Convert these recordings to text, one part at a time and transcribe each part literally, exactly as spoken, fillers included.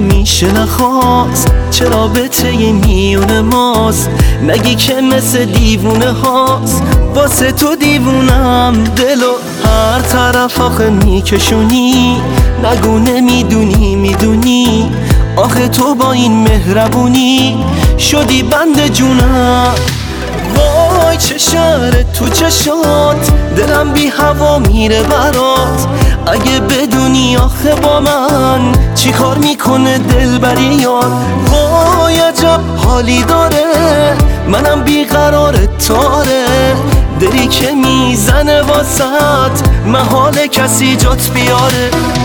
میشه نخواست، چه رابطه میون ماست، نگی که مثل دیوونه هاست. واسه تو دیوونم، دلو هر طرف آخه میکشونی، نگو نمیدونی میدونی، آخه تو با این مهربونی شدی بند جونم. وای چه شعره تو چشات، دلم بی هوا میره برات. اگه بدونی آخه با من چی کار میکنه دلبری یاد. وای عجب حالی داره، منم بیقرار تاره، دلی که میزنه واسط محال کسی جات بیاره.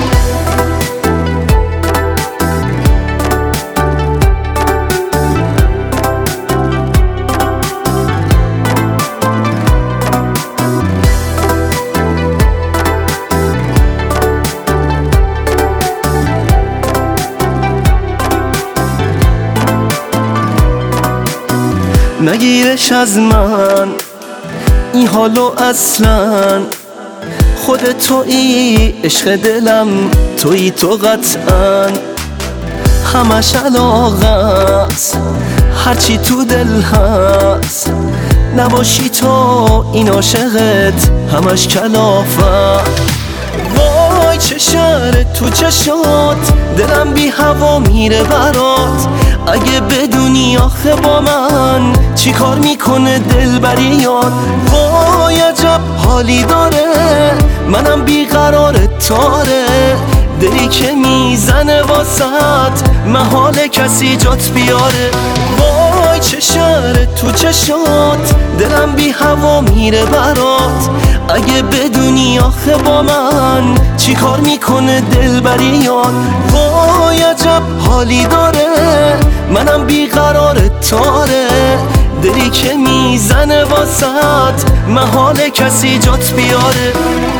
نگیرش از من این حالو اصلا، خود تویی عشق دلم، تویی تو قطعا. همش علاقه است هرچی تو دل هست، نباشی تو این عاشقت همش کلافه. وای چه شعره تو چشات، دلم بی هوا میره برات. اگه بدونی آخه با من چی کار میکنه دلبری یاد. وای عجب حالی داره، منم بیقرار تاره، دلی که میزنه واسط محال کسی جات بیاره. وای چه شعره تو چشات، دلم بی هوا میره برات. اگه بدونی آخه با من چی کار میکنه دلبری یاد. وای عجب حالی داره، منم بیقرار تاره، دلی که میزنه واسط محال کسی جات بیاره.